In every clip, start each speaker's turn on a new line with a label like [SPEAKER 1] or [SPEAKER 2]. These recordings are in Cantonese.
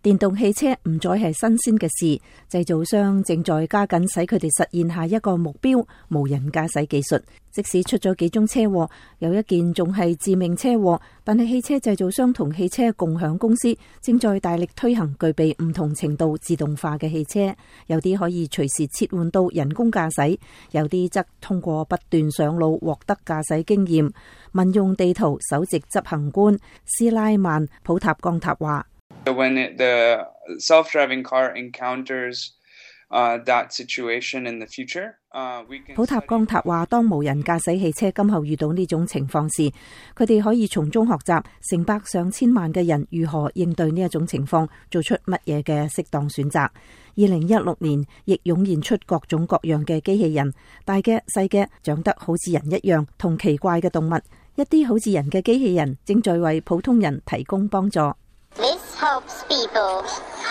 [SPEAKER 1] 電動汽車唔再係新鮮嘅事，製造商正在加緊使佢哋實現下一個目標——無人駕駛技術。即使出咗幾宗車禍，有一件仲係致命車禍，但係汽車製造商同汽車共享公司正在大力推行具備唔同程度自動化嘅汽車，有啲可以隨時切換到人工駕駛，有啲則通過不斷上路獲得駕駛經驗。民用地圖首席執行官斯拉曼普塔岡塔話
[SPEAKER 2] ：When the self-driving car encounters that situation in the future,
[SPEAKER 1] 普塔岡塔話，當無人駕駛汽車今後遇到呢種情況時，佢哋可以從中學習成百上千萬嘅人如何應對呢一種情況，做出乜嘢嘅適當選擇。2016年亦湧現出各種各樣嘅機器人，大嘅、細嘅，長得好似人一樣，同奇怪嘅動物。一啲好似人嘅機器人正在為普通人提供幫助。
[SPEAKER 3] This helps people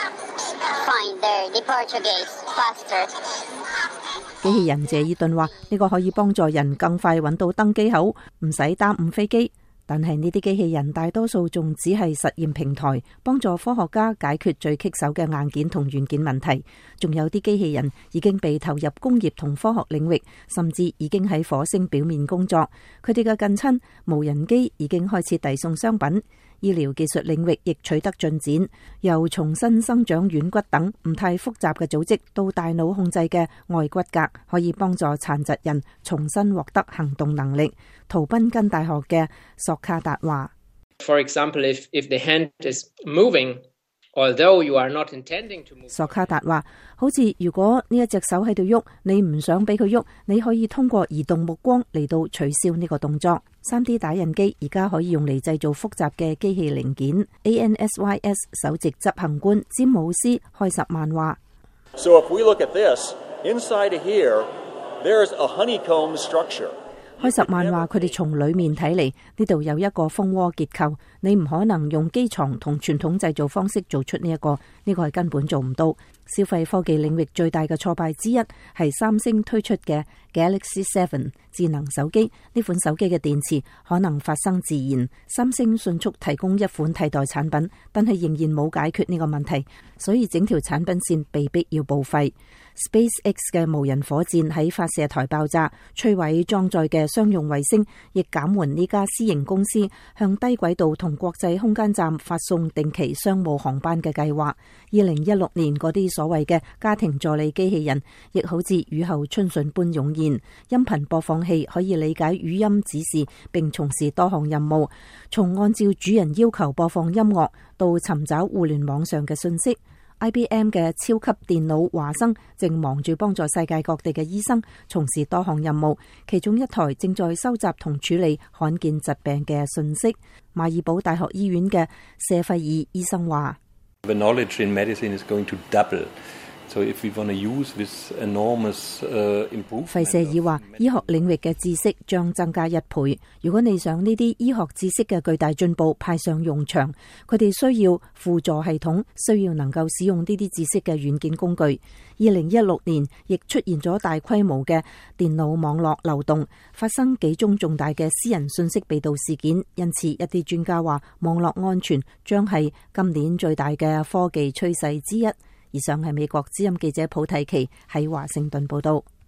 [SPEAKER 3] find their departure gates faster.
[SPEAKER 1] 機器人謝爾頓話：呢個可以幫助人更快揾到登機口，唔使耽誤飛機。但係呢啲機器人大多數仲只係實驗平台，幫助科學家解決最棘手嘅硬件同軟件問題。仲有啲機器人已經被投入工業同科學領域，甚至已經喺火星表面工作。佢哋嘅近親無人機已經開始遞送商品。醫療技術領域亦取得進展，由重新生長軟骨等唔太複雜嘅組織到大腦控制嘅外骨骼，可以幫助殘疾人重新獲得行動能力。圖賓根大學嘅索卡達話
[SPEAKER 4] ：For example, if the hand is moving, although you are not intending to move。
[SPEAKER 1] 索卡達話：好似如果呢一隻手喺度喐，你唔想俾佢喐，你可以通過移動目光嚟到取消呢個動作。3D 打印機而家可以用嚟製造複雜嘅機器零件。ANSYS 首席執行官詹姆斯開什曼話
[SPEAKER 5] ：So if we look at this, inside here, there's a honeycomb structure。
[SPEAKER 1] 開什曼話：佢哋從裏面睇嚟，呢度有一個蜂窩結構，你唔可能用機床同傳統製造方式做出呢個係根本做唔到。消費科技領域最大嘅挫敗之一係三星推出嘅 Galaxy 7智能手機，呢款手機嘅電池可能發生自燃，三星迅速提供一款替代產品，但係仍然冇解決呢個問題，所以整條產品線被逼要報廢。SpaceX 嘅無人火箭喺發射台爆炸，摧毀裝載嘅商用衛星，亦減緩呢家私營公司向低軌道同國際空間站發送定期商務航班嘅計劃。2016年嗰啲所謂嘅家庭助理機器人，亦好似雨後春筍般湧現。音頻播放器可以理解語音指示，並從事多項任務，從按照主人要求播放音樂，到尋找互聯網上嘅信息。IBM 嘅超級電腦華生正忙住幫助世界各地嘅醫生從事多項任務，其中一台正在收集同處理罕見疾病嘅信息。馬爾堡大學醫院嘅謝費爾醫生話
[SPEAKER 6] ：The knowledge in medicine is going to double. So if we want to use this enormous improvement，
[SPEAKER 1] 費舍爾話：醫學領域嘅知識將增加1倍。如果你想呢啲醫學知識嘅巨大進步派上用場，佢哋需要輔助系統，需要能夠使用呢啲知識嘅軟件工具。2016年亦出現咗大規模嘅電腦網絡漏洞，發生幾宗重大嘅私人信息被盜事件。因此，一啲專家話網絡安全將係今年最大嘅科技趨勢之一。以上係美國之音記者普蒂奇喺華盛頓報道。